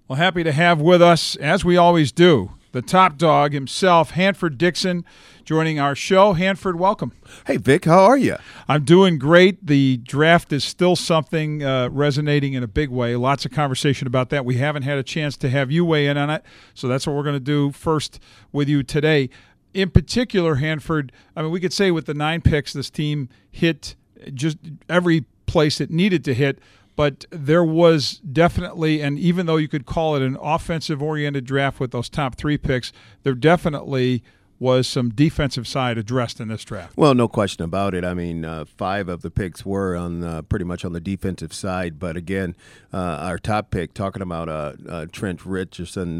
Well, happy to have with us, as we always do, the top dog himself, Hanford Dixon, joining our show. Hanford, welcome. Hey, Vic, how are you? I'm doing great. The draft is still something resonating in a big way. Lots of conversation about that. We haven't had a chance to have you weigh in on it, so that's what we're going to do first with you today. In particular, Hanford, I mean, we could say with the 9 picks, this team hit just every place it needed to hit. But there was definitely, and even though you could call it an offensive-oriented draft with those top 3 picks, there definitely was some defensive side addressed in this draft. Well, no question about it. I mean, 5 of the picks were on pretty much on the defensive side. But again, our top pick, talking about Trent Richardson,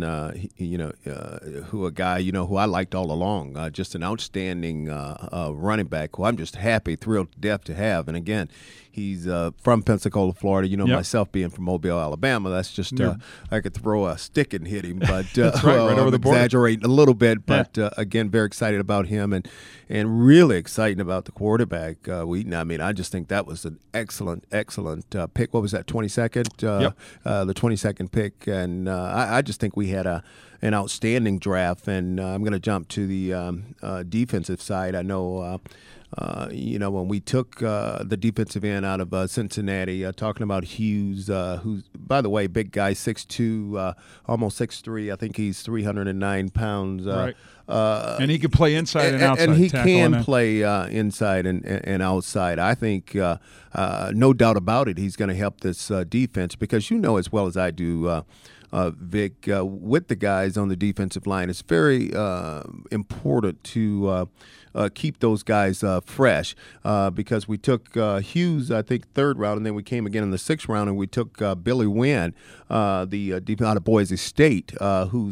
who a guy who I liked all along, just an outstanding running back who I'm just happy, thrilled to death to have. And again, he's from Pensacola, Florida. Yep. Myself being from Mobile, Alabama, that's just I could throw a stick and hit him, but that's right over the border. Exaggerating a little bit, but again, very excited about him and really excited about the quarterback, Wheaton. I mean, I just think that was an excellent pick. What was that, 22nd? Yep. The 22nd pick, and I just think we had an outstanding draft. And I'm going to jump to the defensive side. I know. When we took the defensive end out of Cincinnati, talking about Hughes, who's, by the way, big guy, 6'2", almost 6'3". I think he's 309 pounds. Right. And he can play inside and outside. And he can play inside and outside. I think, no doubt about it, he's going to help this defense because you know as well as I do, Vic, with the guys on the defensive line, it's very important to keep those guys fresh because we took Hughes, I think, 3rd round, and then we came again in the 6th round, and we took Billy Wynn, the deep out of Boise State, who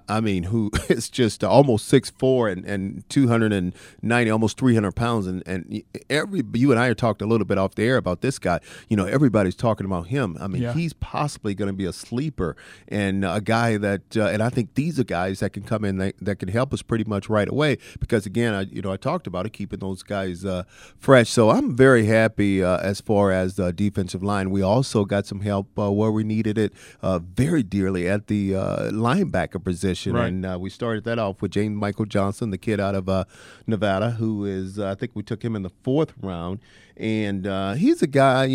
is just almost 6'4" and 290, almost 300 pounds. And you and I have talked a little bit off the air about this guy. Everybody's talking about him. I mean, he's possibly going to be a sleeper and a guy that, and I think these are guys that can come in that can help us pretty much right away because, again, I talked about it, keeping those guys fresh. So I'm very happy as far as the defensive line. We also got some help where we needed it very dearly at the linebacker position. Right. And we started that off with James Michael Johnson, the kid out of Nevada, who is, I think we took him in the 4th round. And he's a guy,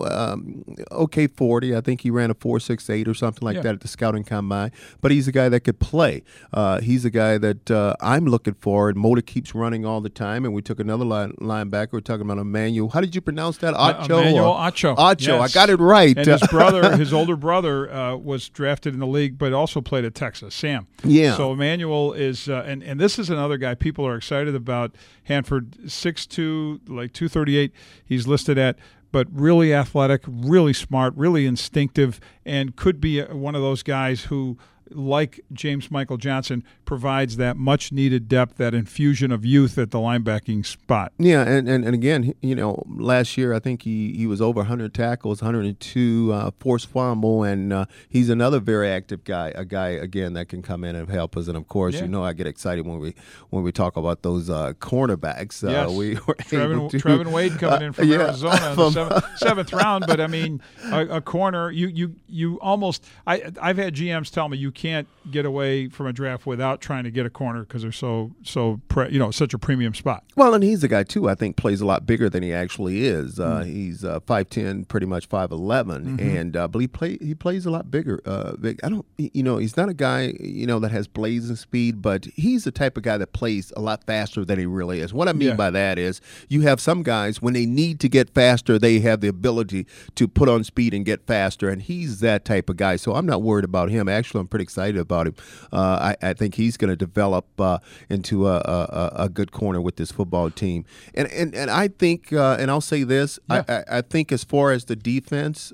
okay 40. I think he ran a 4.68 or something like that at the scouting combine. But he's a guy that could play. He's a guy that I'm looking for. And Mota keeps running all the time. And we took another linebacker. We're talking about Emmanuel. How did you pronounce that? Emmanuel Acho. Acho. Yes. I got it right. And his brother, his older brother, was drafted in the league, but also played at Texas. Sam. Yeah. So Emmanuel is, and this is another guy people are excited about. Hanford, 6'2", like 238. He's listed at, but really athletic, really smart, really instinctive, and could be one of those guys who, like James Michael Johnson, provides that much-needed depth, that infusion of youth at the linebacking spot. Yeah, and again, last year I think he was over 100 tackles, 102 forced fumble, and he's another very active guy, a guy, again, that can come in and help us. And, of course, I get excited when we talk about those cornerbacks. Yes. We were Trevin Wade coming in from Arizona in the 7th round, but, I mean, a corner, you almost – I've had GMs tell me you can't get away from a draft without trying to get a corner because they're such a premium spot. Well, and he's a guy too. I think plays a lot bigger than he actually is. He's 5'10", pretty much 5'11", and but he plays a lot bigger. I don't, he's not a guy that has blazing speed, but he's the type of guy that plays a lot faster than he really is. What I mean by that is you have some guys when they need to get faster, they have the ability to put on speed and get faster, and he's that type of guy. So I'm not worried about him. Actually, I'm pretty excited about him. I think he's going to develop into a good corner with this football team. And I think, and I'll say this, I think as far as the defense,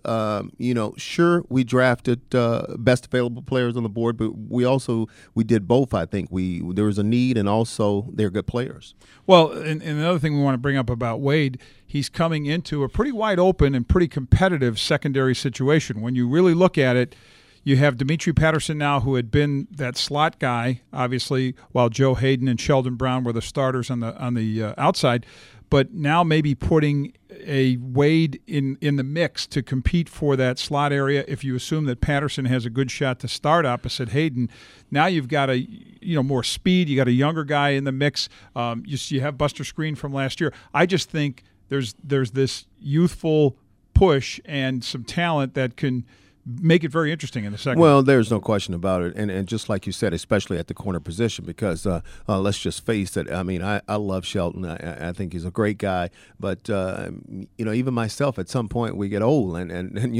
sure, we drafted best available players on the board, but we did both. I think there was a need, and also they're good players. Well, and another thing we want to bring up about Wade, he's coming into a pretty wide open and pretty competitive secondary situation. When you really look at it, you have Dimitri Patterson now, who had been that slot guy, obviously, while Joe Hayden and Sheldon Brown were the starters on the outside. But now maybe putting a Wade in the mix to compete for that slot area. If you assume that Patterson has a good shot to start opposite Hayden, now you've got more speed. You got a younger guy in the mix. You have Buster Skrine from last year. I just think there's this youthful push and some talent that can make it very interesting in the second. Well, there's no question about it, and just like you said, especially at the corner position, because let's just face it. I mean, I love Shelton. I think he's a great guy, but even myself, at some point we get old, and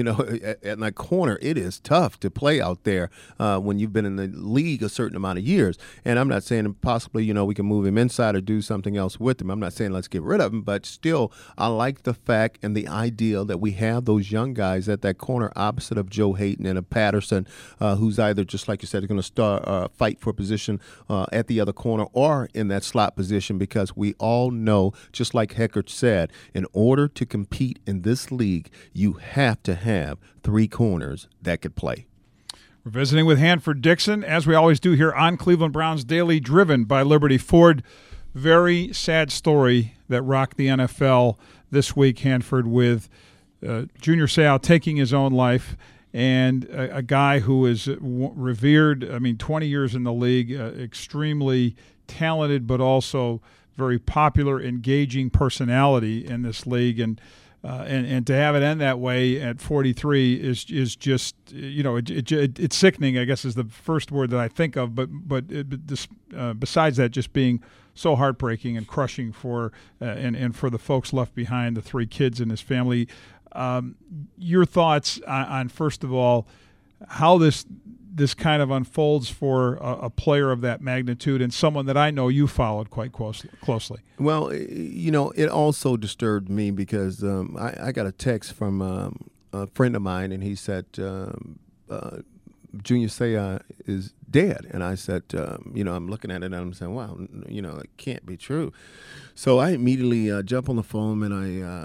at that corner, it is tough to play out there when you've been in the league a certain amount of years. And I'm not saying possibly we can move him inside or do something else with him. I'm not saying let's get rid of him, but still, I like the fact and the idea that we have those young guys at that corner opposite of Joe Hayden and a Patterson, who's either, just like you said, going to start fight for position at the other corner or in that slot position, because we all know, just like Heckert said, in order to compete in this league, you have to have three corners that could play. We're visiting with Hanford Dixon, as we always do here on Cleveland Browns Daily, driven by Liberty Ford. Very sad story that rocked the NFL this week, Hanford, with Junior Seau taking his own life. And a guy who is revered, 20 years in the league, extremely talented, but also very popular, engaging personality in this league. And to have it end that way at 43 is just, it's sickening, I guess is the first word that I think of. But besides that, just being so heartbreaking and crushing for and for the folks left behind, the three kids and his family. Your thoughts on, first of all, how this kind of unfolds for a player of that magnitude and someone that I know you followed quite closely. Well, it also disturbed me because I got a text from a friend of mine, and he said Junior Seau is dead. And I said, I'm looking at it and I'm saying, wow, it can't be true. So I immediately jump on the phone and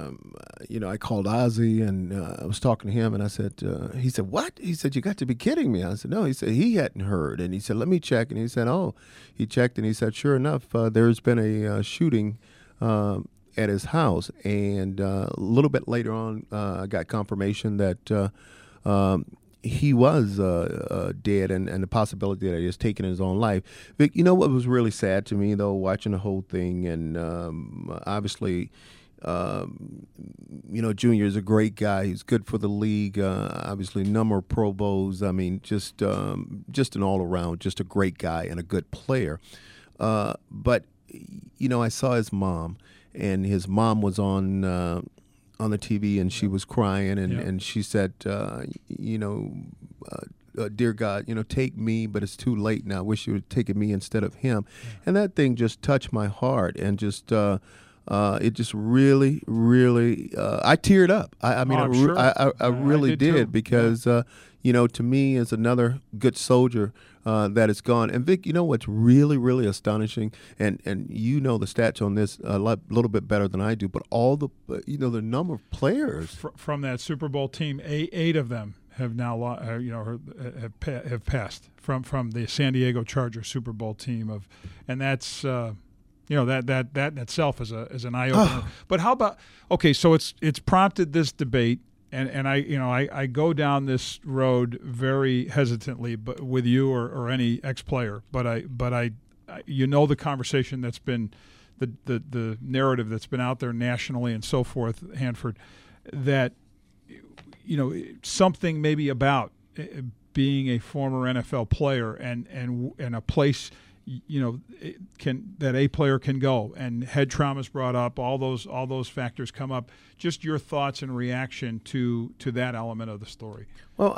I called Ozzie and I was talking to him and I said, he said, what? He said, you got to be kidding me. I said, no. He said, he hadn't heard. And he said, let me check. And he said, oh, he checked and he said, sure enough, there's been a shooting at his house. And a little bit later on, I got confirmation that he was dead and the possibility that he has taken his own life. Vic, what was really sad to me, though, watching the whole thing, and obviously, Junior is a great guy. He's good for the league, obviously number of Pro Bowls. I mean, just an all-around, just a great guy and a good player. But, I saw his mom, and his mom was on the TV, and she was crying, and she said, dear God, take me, but it's too late now. I wish you would have taken me instead of him. Yeah. And that thing just touched my heart, and just it just really, really, I teared up. I really did too. Because, to me, as another good soldier that is gone. And Vic, what's really, really astonishing, and the stats on this a little bit better than I do, but all the, the number of players from that Super Bowl team, eight of them have now, have passed from the San Diego Chargers Super Bowl team and that's. That in itself is an eye opener. But how about so it's prompted this debate, and I go down this road very hesitantly, but with you or any ex-player. But I the conversation that's been the narrative that's been out there nationally and so forth, Hanford, that something maybe about being a former NFL player and a place that a player can go, and head trauma is brought up, all those factors come up. Just your thoughts and reaction to that element of the story. Well,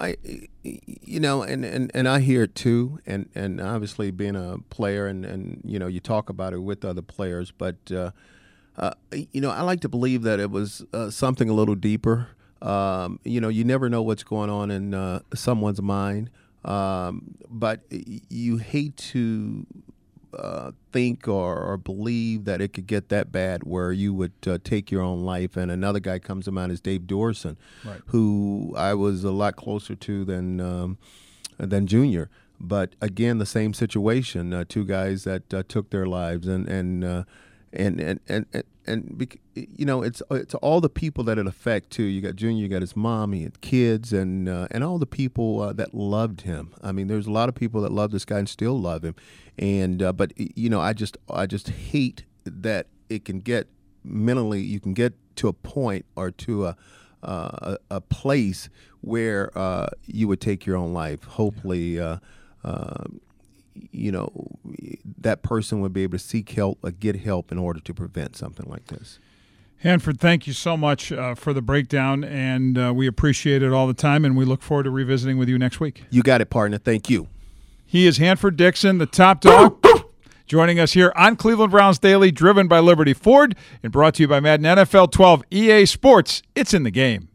and I hear it too, and obviously being a player and you talk about it with other players, but I like to believe that it was something a little deeper. You never know what's going on in someone's mind. But you hate to think or believe that it could get that bad where you would take your own life. And another guy comes to mind is Dave Dorson, right, who I was a lot closer to than Junior. But again, the same situation, two guys that took their lives. And it's all the people that it affect too. You got Junior, you got his mom, he had kids, and all the people that loved him. I mean, there's a lot of people that love this guy and still love him, and but I just hate that it can get mentally. You can get to a point or to a place where you would take your own life. Hopefully, that person would be able to seek help or get help in order to prevent something like this. Hanford, thank you so much for the breakdown, and we appreciate it all the time, and we look forward to revisiting with you next week. You got it, partner. Thank you. He is Hanford Dixon, the top dog, joining us here on Cleveland Browns Daily, driven by Liberty Ford, and brought to you by Madden NFL 12 EA Sports. It's in the game.